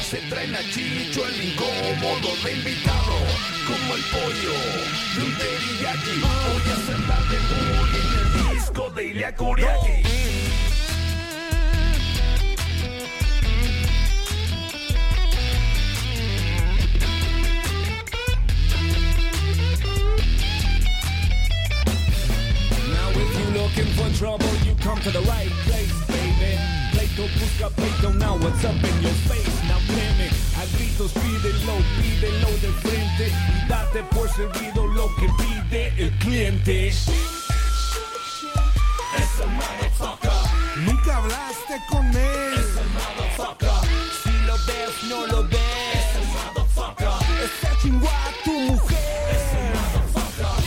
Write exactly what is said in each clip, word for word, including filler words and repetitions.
Se traen a Chicho el incómodo de invitado, como el pollo de un teriyaki. Voy a hacer la debut en el disco de Ilya Kuriaki. Looking for trouble, you come to the right place, baby. Pleito busca pleito, now what's up in your face? Now dime, a gritos pídelo, pídelo de frente y date por servido lo que pide el cliente. Ese motherfucker. Nunca hablaste con él. Ese motherfucker. Si lo ves, no lo ves. Ese motherfucker. Ese chingó a tu mujer. Ese motherfucker.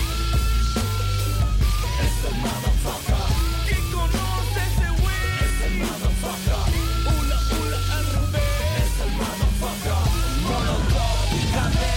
Ese motherfucker. ¿Quién conoce ese güey? Ese motherfucker. Ula, ula, al revés. Ese motherfucker. Molotov, Jadé.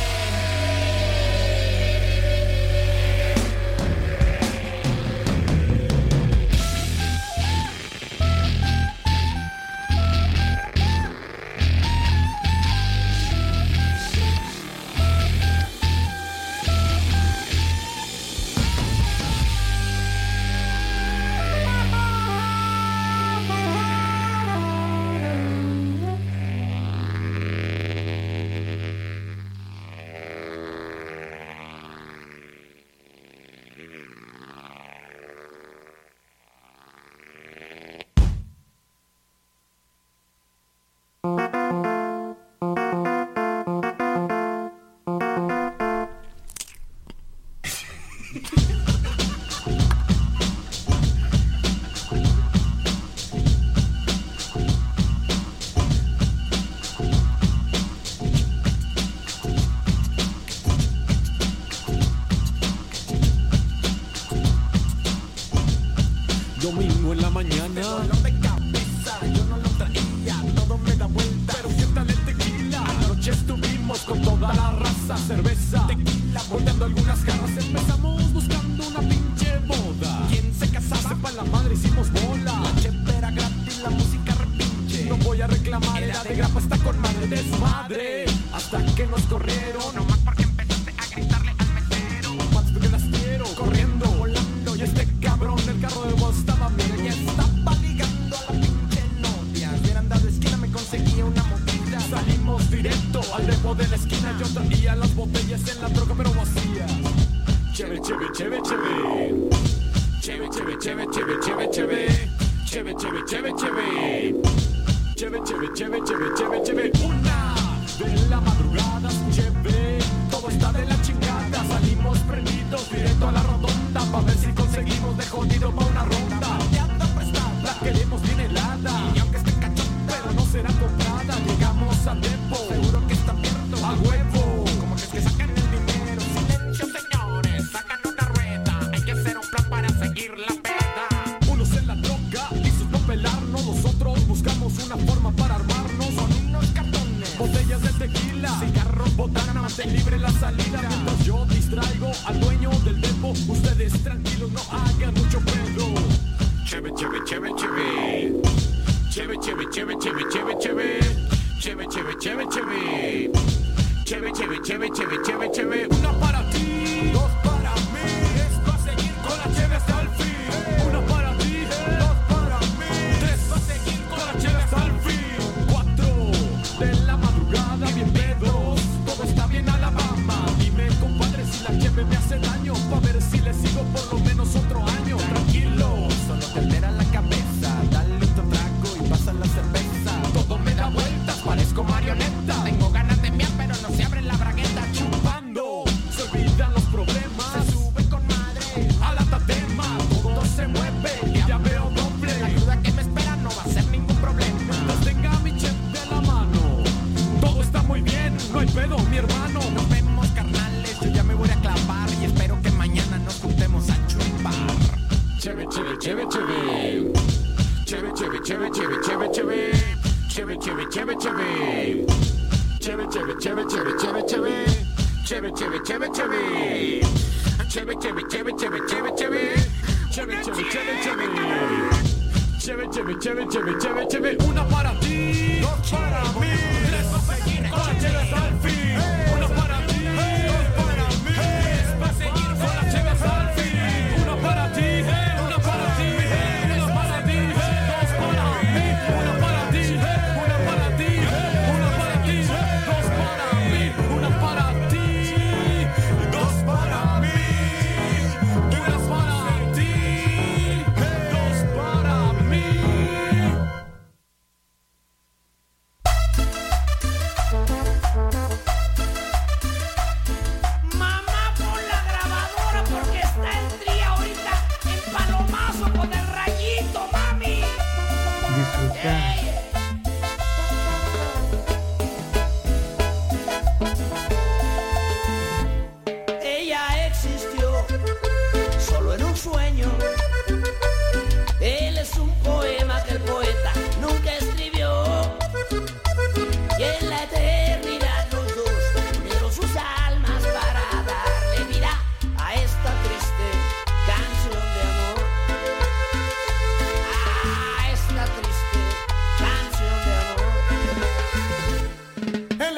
Domingo en la mañana. Dolor de cabeza, yo no lo traía, todo me da vuelta, pero siéntale tequila. Anoche estuvimos con toda la raza, cerveza, tequila, volteando algunas jarras. Empezamos buscando una pinche boda. ¿Quién se casaba? Sepa la madre, hicimos bola. La chepe era gratis, la música repinche. No voy a reclamar, era de grapa, está con madre desmadre. Hasta que nos corrieron, nomás porque empezaste a gritarle al mesero. Más porque las quiero, corriendo, volando. Y este cabrón del carro de voz estaba bien, y estaba ligando a la pinche novia. Hubieran dado esquina, me conseguía una movida. Salimos directo al depo de la esquina. Yo traía las botellas en la troca, pero vacía. Cheve, cheve, cheve, cheve. Cheve, cheve, cheve, cheve, cheve, cheve. Cheve, cheve, cheve, cheve. Cheve, cheve, cheve, cheve, cheve, cheve. Una de la madrugada, cheve. Todo está de la chingada. Salimos prendidos directo a la rotonda, pa' ver si conseguimos de jodido pa' una ronda. La queremos bien helada, y aunque esté cachón, pero no será comprada. Llegamos al depo, seguro que está abierto a huevo. Como que es que sacan el dinero. Silencio, señores, sacan una rueda. Hay que hacer un plan para seguir la peda. Unos en la troca, listos para pelarnos. Nosotros buscamos una forma para armarnos. Con unos cartones, botellas de tequila, cigarros, botanas, de libre la salida. Mientras yo distraigo al dueño del depo, ustedes tranquilos, no hagan mucho pedo. Cheve, cheve, cheve, cheve. Cheve, cheve, cheve, cheve, cheve, cheve. Cheve, cheve, cheve, cheve. Cheve, cheve, cheve, cheve, cheve, cheve. Una para ti, dos para mí. Tres para seguir con la cheve hasta el fin. Una para ti, dos para mí. Tres para seguir con la cheve hasta el fin. Cuatro de la madrugada, bien pedos. Todo está bien, Alabama. Dime, compadre, si la cheve me hace daño, pa' ver si le sigo por lo menos otro año. Tranquilo, solo te altera la cabeza. Dale otro trago y pasa la cerveza. Todo me da vueltas, parezco marioneta. Tengo ganas de miar, pero no se abre la bragueta. Chupando, se olvidan los problemas. Se sube con madre a la tatema. Todo se mueve y ya veo doble. La ayuda que me espera no va a ser ningún problema. Mientras tenga mi chef de la mano, todo está muy bien, no hay pedo, mi hermano. Nos vemos, carnales, yo ya me voy a clavar. Y espero que mañana nos juntemos a chupar. Cheve, cheve, cheve, cheve. Cheve, cheve, cheve, cheve, cheve, cheve. Cheve, cheve, cheve, cheve. Cheve, cheve, cheve, cheve, cheve, cheve. Cheve, cheve, cheve, cheve. Cheve, cheve, cheve, cheve, cheve, cheve. Cheve, cheve, cheve, cheve. Cheve, cheve, cheve, cheve, cheve, cheve. Una para ti, dos para mí, tres para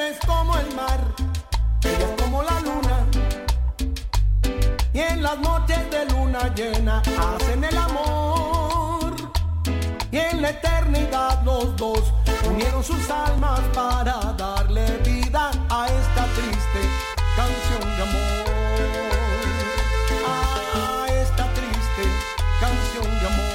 es como el mar, ella es como la luna, y en las noches de luna llena hacen el amor, y en la eternidad los dos unieron sus almas para darle vida a esta triste canción de amor, a esta triste canción de amor.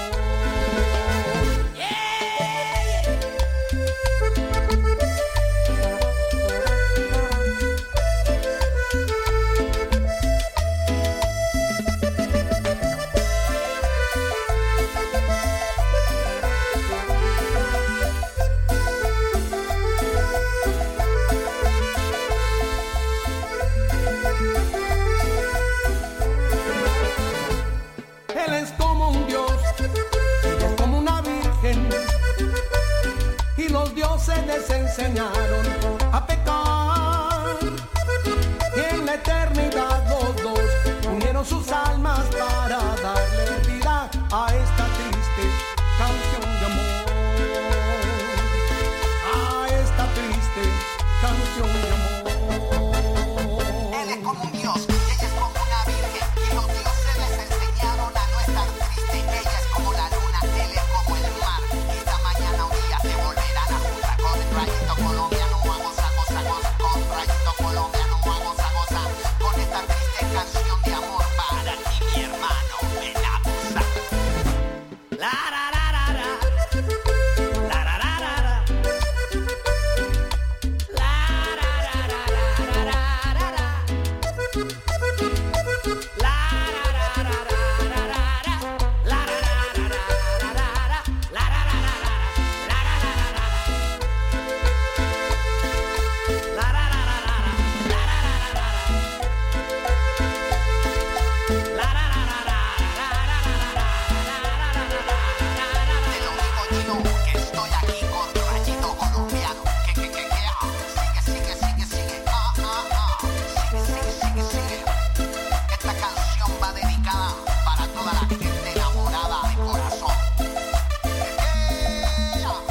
Les enseñaron a pecar, y en la eternidad los dos unieron sus almas para darle vida a esta triste canción de amor, a esta triste canción de amor. Él es como un dios, ella es como una virgen, y los dioses les enseñaron a no estar triste. Ella es como la luna, él es como el mar. Quizá mañana un día se volverán a juntar con el rayito colombiano. A gozar, gozar, gozar, con rayito colombiano. A gozar, gozar, con esta triste canción de amor para ti, mi hermano. Ven a gozar. La, ra, ra, ra, ra. La, ra, ra, ra, ra. La, ra, ra, ra, ra, ra, ra, ra. La, ra, ra, ra, ra, ra, ra, ra. La, ra, ra, ra, ra, ra, ra, ra. La, ra, ra, ra, ra, ra, ra, ra, ra, ra. La, ra, ra, ra, ra, ra, la, ra, ra, ra, ra, ra. La, ra, ra, ra, ra, ra, ra, ra, ra, ra. Te lo digo, Gino, que estoy aquí con rayito colombiano. Que, que, que, que, ah. Sigue, sigue, sigue, sigue. Ah, ah, ah. Sigue, sigue, sigue, sigue. Esta canción va dedicada para toda la gente enamorada de corazón. Que, que, ah.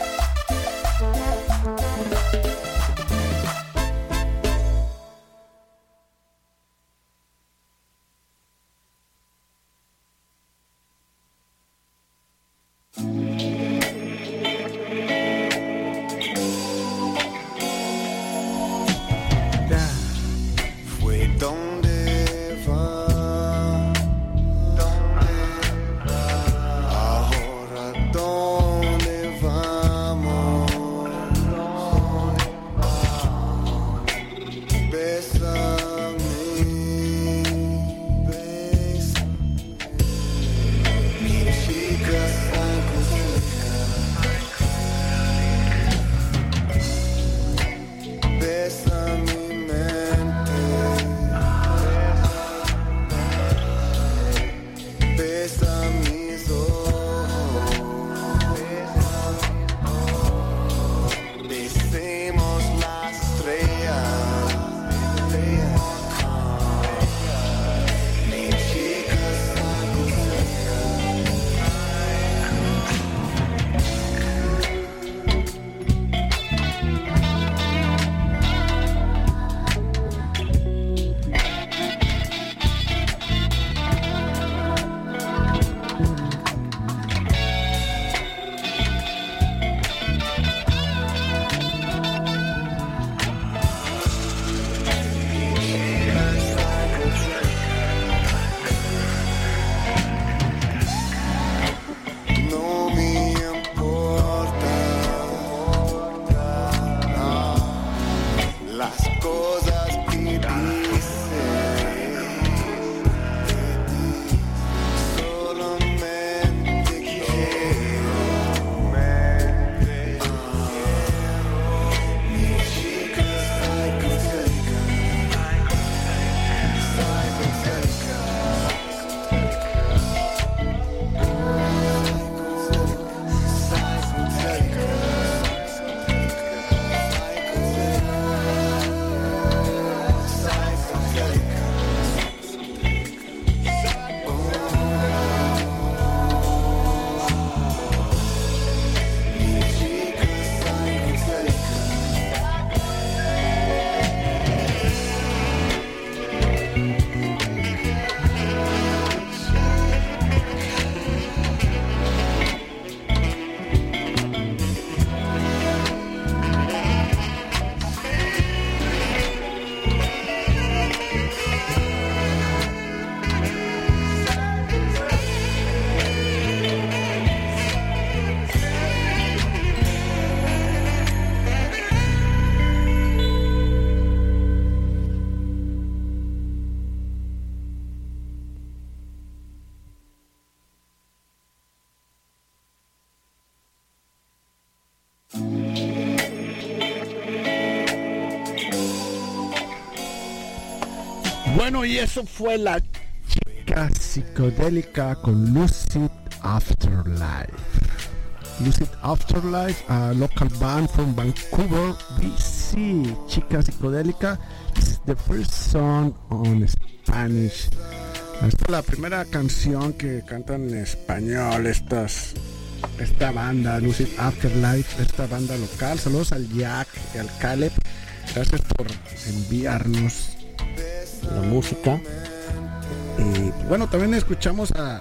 Fue donde va, ahora dónde vamos, bésame, bésame, mi chica algo cerca, besa mi mente, besa mis ojos, besemos las estrellas, mi chica algo no me importa las cosas que dices, solamente quiero, mi chica psycho cerca, psycho cerca, psycho cerca, psycho cerca. Bueno, y eso fue la chica psicodélica con Lucid Afterlife. Lucid Afterlife, a local band from Vancouver, B C. Chica psicodélica. This is the first song on Spanish. Esta es la primera canción que cantan en español estas, esta banda, Lucid Afterlife, esta banda local. Saludos al Jack y al Caleb. Gracias por enviarnos la música. Y bueno, también escuchamos a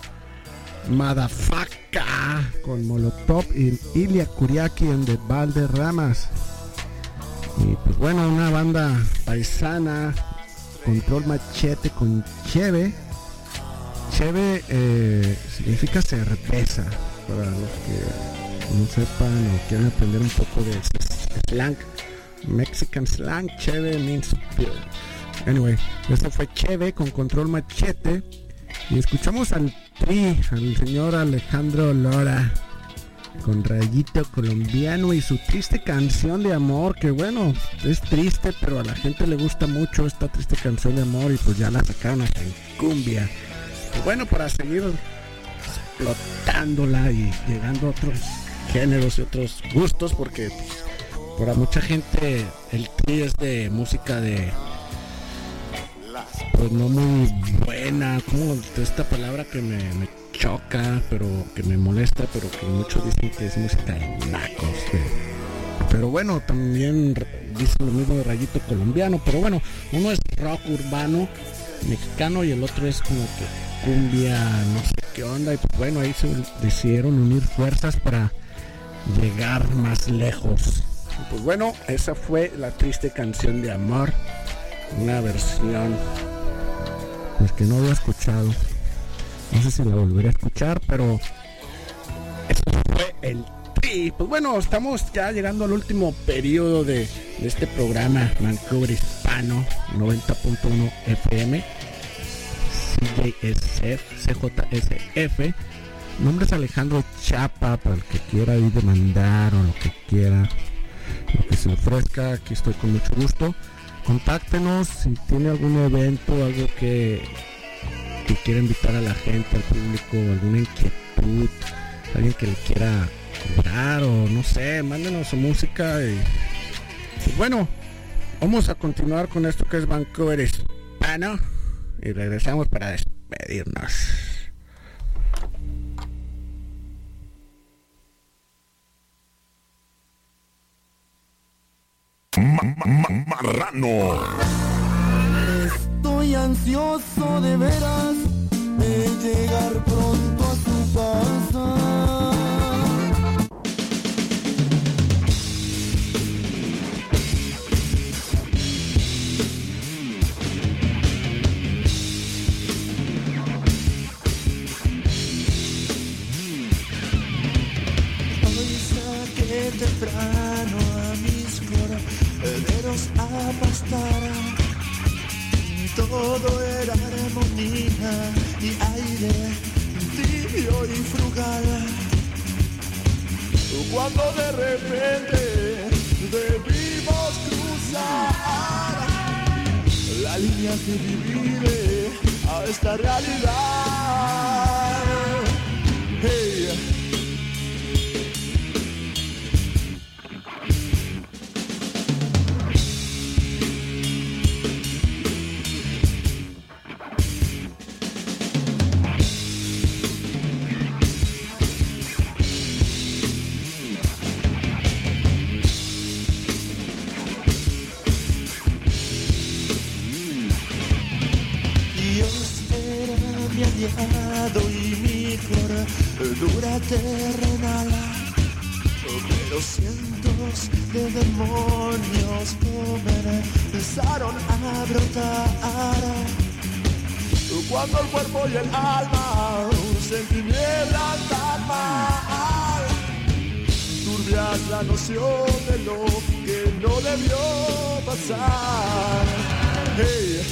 Madafaka con Molotov y Ilya Kuriaki en The Valderramas. Y pues bueno, una banda paisana, Control Machete con Cheve. Cheve eh, significa cerveza, para los que no sepan o quieran aprender un poco de slang, Mexican slang. Cheve means beer. Anyway, esto fue Cheve con Control Machete. Y escuchamos al Tri, al señor Alejandro Lora con Rayito Colombiano y su triste canción de amor, que bueno, es triste, pero a la gente le gusta mucho esta triste canción de amor y pues ya la sacaron hasta en cumbia. Y bueno, para seguir explotándola y llegando a otros géneros y otros gustos, porque pues, para mucha gente el Tri es de música de pues no muy buena, como esta palabra que me, me choca, pero que me molesta, pero que muchos dicen que es música de nacos, que... pero bueno, también dicen lo mismo de Rayito Colombiano, pero bueno, uno es rock urbano mexicano y el otro es como que cumbia, no sé qué onda, y pues bueno, ahí se decidieron unir fuerzas para llegar más lejos. Y pues bueno, esa fue la triste canción de amor, una versión pues que no había escuchado, no sé si la volveré a escuchar, pero eso fue el Tri. Pues bueno, estamos ya llegando al último periodo de, de este programa Vancouver Hispano noventa punto uno F M, C J S F, C J S F. Mi nombre es Alejandro Chapa, para el que quiera ir demandar o lo que quiera, lo que se ofrezca, aquí estoy con mucho gusto. Contáctenos si tiene algún evento, algo que, que quiera invitar a la gente, al público, alguna inquietud, alguien que le quiera cobrar o no sé, mándenos su música. Y, y bueno, vamos a continuar con esto que es Vancouver Hispano y regresamos para despedirnos. Ma- ma- marrano. Estoy ansioso de veras de llegar pronto a su casa. Hoy saqué temprano a mis corderos a pastar. Todo era armonía y aire tibio y frugal. Cuando de repente debimos cruzar la línea que divide a esta realidad. Hey. Y mi cordura terrenal, pero cientos de demonios comenzaron a brotar cuando el cuerpo y el alma se entinieblan tan mal. Turbia es la noción de lo que no debió pasar. Hey.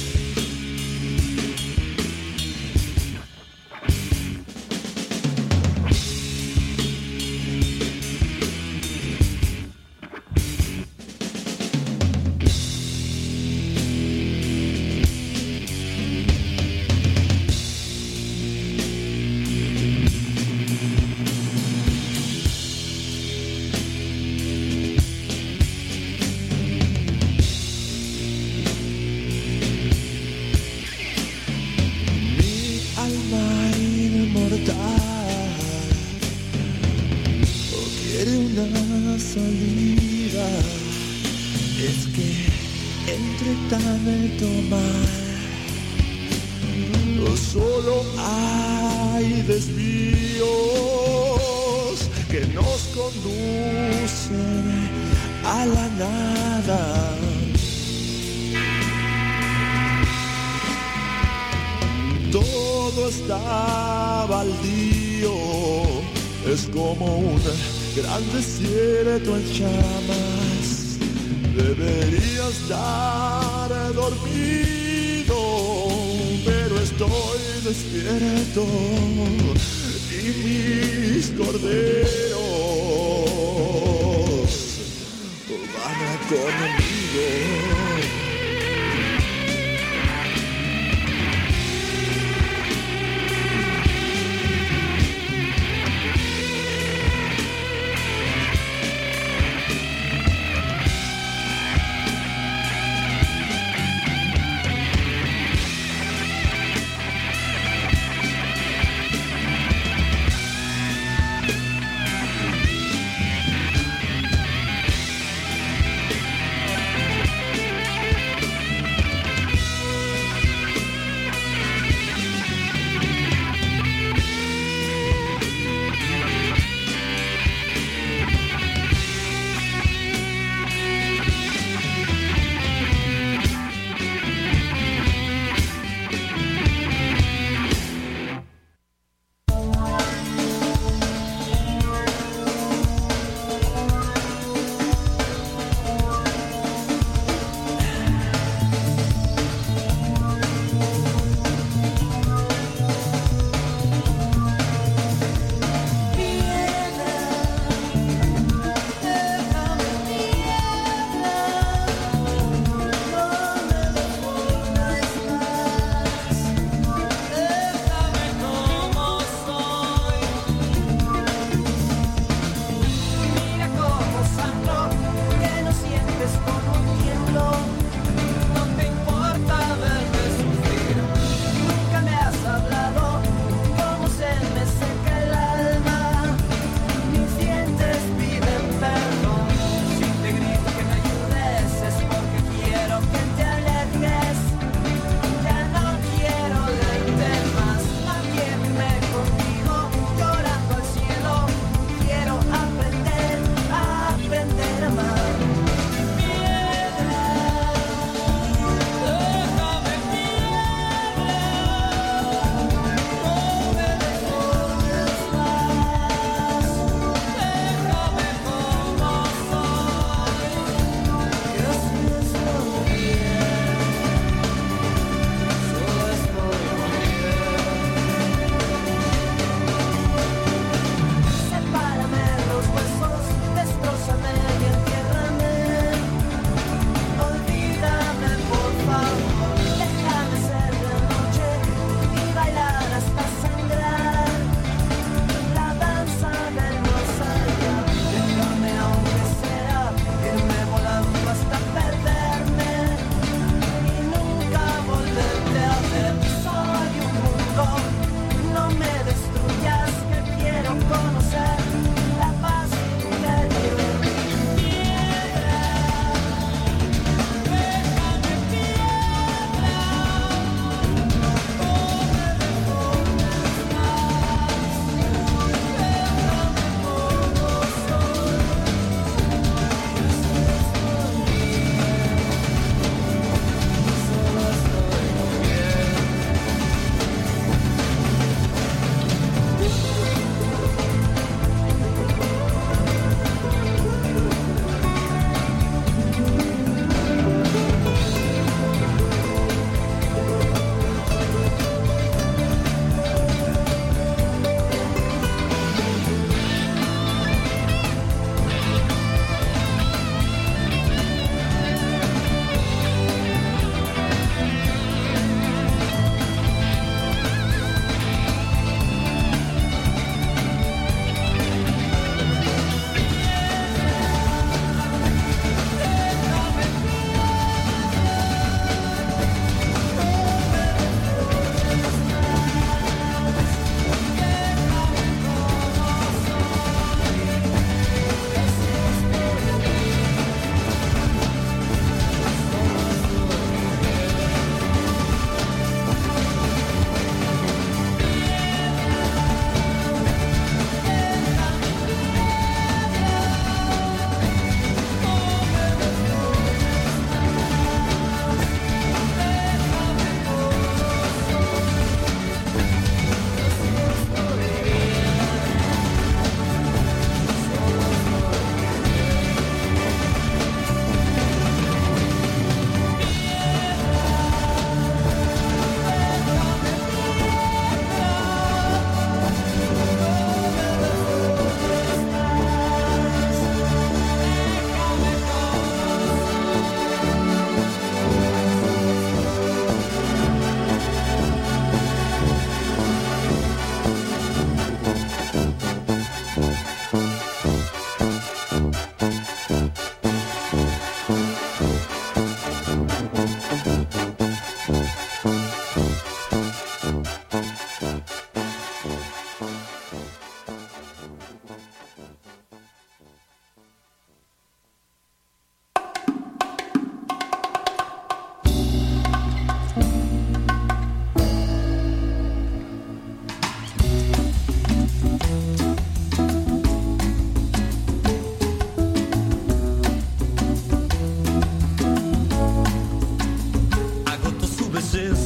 entre tanto mal. Solo hay desvíos que nos conducen a la nada. Todo está baldío, es como un gran desierto en llamas. Debería estar dormido, pero estoy despierto y mis corderos van conmigo.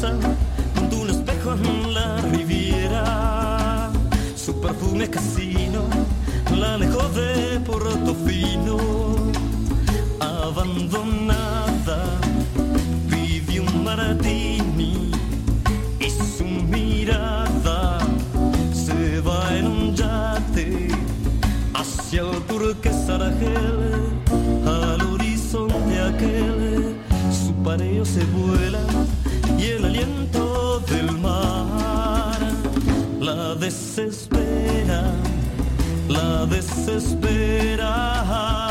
sola, junto a un espejo en la riviera. Su perfume casino la alejó de Portofino. Abandonada, pidió un martini y su mirada se va en un yate hacia el turquesa Argel, al horizonte aquel. Su pareo se vuela y el aliento del mar la desespera, la desespera.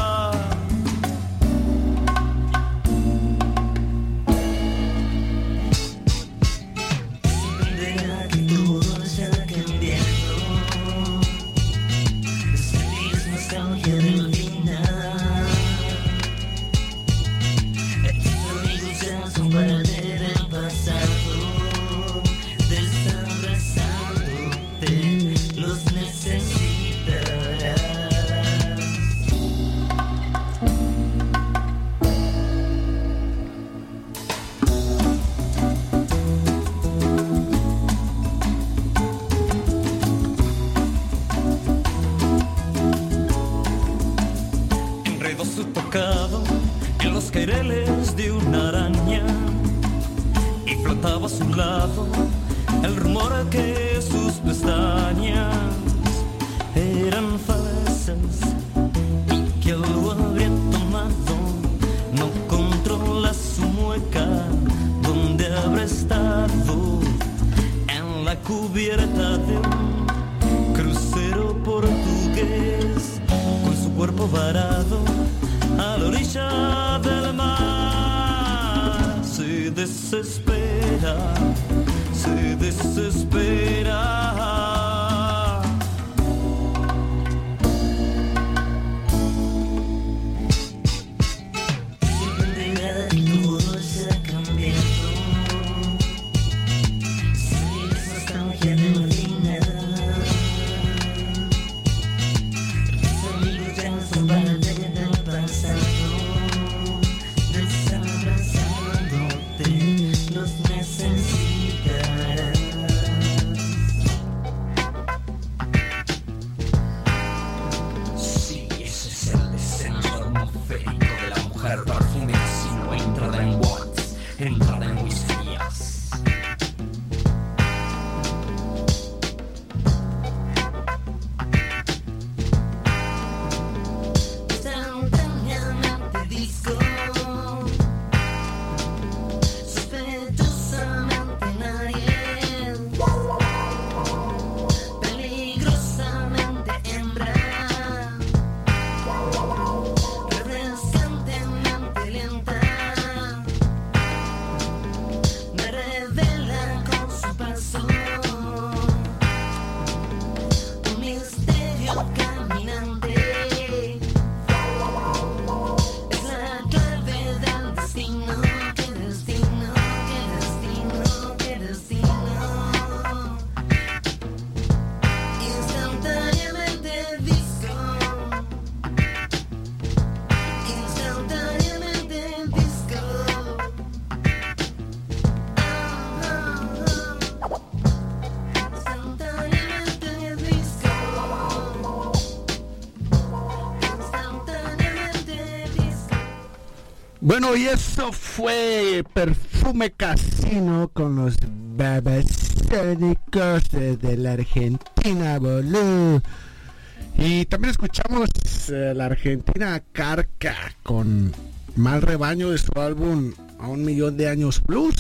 En los caireles de una araña y flotaba a su lado el rumor que sus pestañas eran falsas y que algo habría tomado. No controla su mueca, donde habrá estado, en la cubierta de un crucero portugués, con su cuerpo varado a la orilla del mar. Se desespera, se desespera. Todo se ha cambiado. Si es nostalgia de Medina, tus amigos ya son parte del pasado, desabrazándote, los necesitarás. Sí, ese es el descenso atmosférico de la mujer perfume casino, entrada en watts, entrada en whiskerías. Instantáneamente disco, sospechosamente nadie, peligrosamente hembra, refrescantemente lenta, me revela con su paso un misterio caminante. Es la clave del destino, que destino, que destino, que destino. Instantáneamente disco, instantáneamente disco. Instantáneamente disco, instantáneamente disco. Bueno, y eso fue Perfume Casino con los Babasónicos de la Argentina, boludo. Y también escuchamos eh, la Argentina Carca con Mal Rebaño de su álbum A un Millón de Años Plus.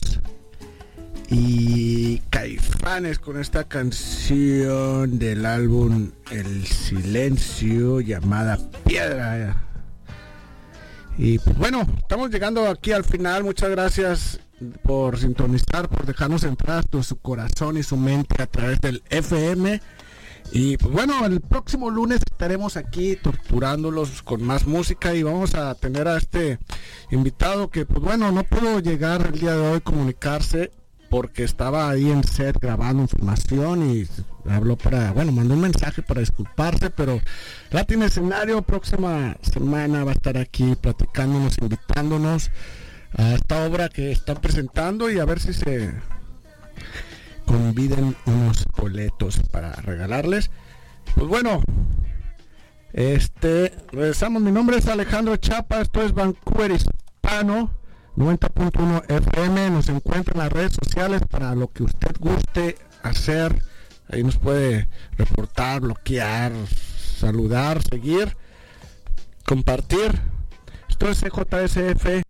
Y Caifanes con esta canción del álbum El Silencio llamada Piedra. Y pues bueno, estamos llegando aquí al final. Muchas gracias por sintonizar, por dejarnos entrar hasta su corazón y su mente a través del F M. Y pues bueno, el próximo lunes estaremos aquí torturándolos con más música y vamos a tener a este invitado que pues bueno, no pudo llegar el día de hoy, comunicarse porque estaba ahí en set grabando información y habló para, bueno, mandó un mensaje para disculparse, pero Latin Escenario próxima semana va a estar aquí platicándonos, invitándonos a esta obra que están presentando y a ver si se conviden unos boletos para regalarles. Pues bueno, este, regresamos. Mi nombre es Alejandro Chapa, esto es Vancouver Hispano noventa punto uno F M. Nos encuentra en las redes sociales para lo que usted guste hacer. Ahí nos puede reportar, bloquear, saludar, seguir, compartir. Esto es C J S F